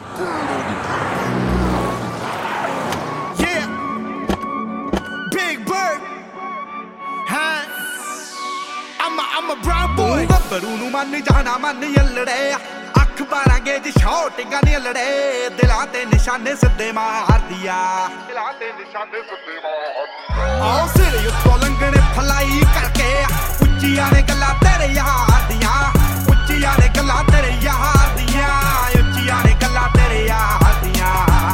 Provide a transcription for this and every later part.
Yeah, Big Bird, huh? I'm a brown boy. ਗੱਭਰੂ ਨੂੰ ਮੰਨ ਜਾਣਾ ਮੰਨ ਯੱਲੜੇ ਅੱਖ ਬਾਰਾਂਗੇ ਜੀ ਸ਼ੌਟਿੰਗਾਂ ਨੀ ਲੜੇ ਦਿਲਾਂ ਤੇ ਨਿਸ਼ਾਨੇ ਸਿੱਧੇ ਮਾਰਦੀ ਆ ਦਿਲਾਂ ਤੇ ਨਿਸ਼ਾਨੇ ਸਿੱਧੇ ਮਾਰਦੀ ਆਓ ਸਿਰ ਉੱਤੋਂ ਲੰਘਣੇ ਫਲਾਈ ਕਰਕੇ ਉੱਚੀਆਂ ਨੇ ਗੱਲਾਂ ਤੇਰੇ ਯਾਰ ਦੀਆਂ ਉੱਚੀਆਂ ਨੇ ਗੱਲਾਂ ਤੇਰੇ ਯਾਰ ਦੀਆਂ ਉੱਚੀਆਂ ਨੇ ਗੱਲਾਂ ਤੇਰੇ ਯਾਰ ਦੀਆਂ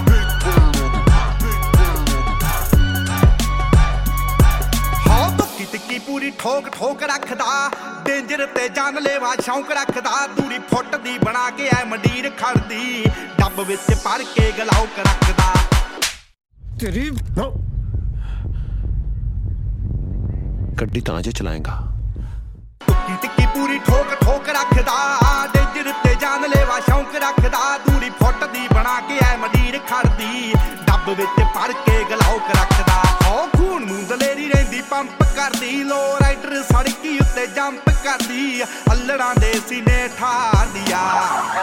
ਹਾਂ ਧੁੱਕੀ ਤਿੱਕੀ ਪੂਰੀ ਠੋਕ ਠੋਕ ਰੱਖਦਾ ਡੇਂਜਰ ਤੇ ਜਾਨ ਲੈਵਾ ਸ਼ੌਂਕ ਰੱਖਦਾ ਦੂਰੀ ਫੁੱਟ ਦੀ ਬਣਾ ਕੇ ਐ ਮੰਡੀਰ ਖੜਦੀ ਡੱਬ ਵਿੱਚ ਭਰ ਕੇ ਗਲਾਉਕ ਰੱਖਦਾ तेरी गड्डी तां जे चलाएगा ਧੁੱਕੀ ਤਿੱਕੀ ਪੂਰੀ ਠੋਕ ਠੋਕ ਰੱਖਦਾ ਡੇਂਜਰ ਤੇ ਜਾਨ ਲੈਵਾ ਸ਼ੌਂਕ ਰੱਖਦਾ ਦੂਰੀ ਫੁੱਟ ਦੀ ਬਣਾ ਕੇ ਐ ਮੰਡੀਰ ਖੜਦੀ ਡੱਬ ਵਿੱਚ ਭਰ ਕੇ ਗਲਾਉਕ ਰੱਖਦਾ ਹੋ ਖੂਨ ਨੂੰ ਦਲੇਰੀ ਰਹਿੰਦੀ ਪੰਪ ਕਰਦੀ ਲੋ ਰਾਈਡਰ ਸੜਕੀ ਉੱਤੇ ਜੰਪ ਕਰਦੀ ਅੱਲੜਾਂ ਦੇ ਸੀਨੇ ਠਾਰਦੀ ਆ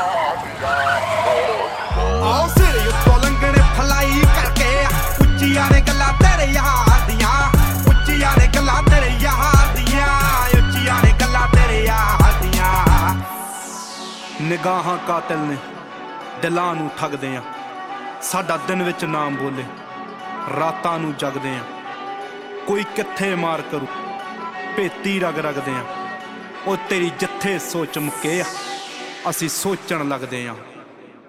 ਆਓ ਸਿਰ ਉੱਤੋਂ ਲੰਘਣੇ ਫਲਾਈ ਕਰਕੇ ਉੱਚੀਆਂ ਨੇ ਗੱਲਾਂ ਤੇਰੇ ਯਾਰ ਦੀਆਂ ਉੱਚੀਆਂ ਨੇ ਗੱਲਾਂ ਤੇਰੇ ਯਾਰ ਦੀਆਂ ਉੱਚੀਆਂ ਨੇ ਗੱਲਾਂ ਤੇਰੇ ਯਾਰ ਦੀਆਂ ਨਿਗਾਹਾਂ ਕਾਤਲ ਨੇ ਦਿਲਾਂ ਨੂੰ ਠੱਗਦੇ ਆ ਸਾਡਾ ਦਿਨ ਵਿੱਚ ਨਾਮ ਬੋਲੇ ਰਾਤਾਂ ਨੂੰ ਜਗਦੇ ਆ ਕੋਈ ਕਿੱਥੇ ਮਾਰ ਕਰੂ ਭੇਤੀ ਰਗ ਰਗਦੇ ਆ ਉਹ ਤੇਰੀ ਜਿੱਥੇ ਸੋਚ ਮੁੱਕੇ ਆ ਅਸੀਂ ਸੋਚਣ ਲੱਗਦੇ ਆ